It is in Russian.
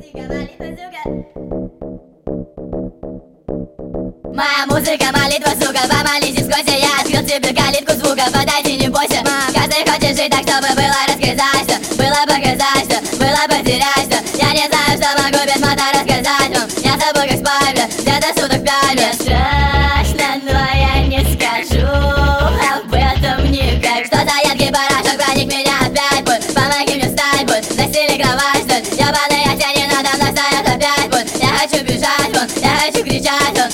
Моя музыка, молитва, сука, помолись, сколько я открыл тебе калитку звука. Подойди, не бойся, каждый хочет жить так, чтобы было рассказать, что было показать, что было потерять, что я не знаю, что могу без мата рассказать вам. Я забыл, как спать, где-то суток 5. Мне страшно, но я не скажу об этом никак. Что-то едкий порошок проник меня опять, будь, помоги мне встать, будь, застели кровать, будь, ебаные тени надо мной стоят опять, будь. Я хочу бежать, вон, я хочу кричать, вон.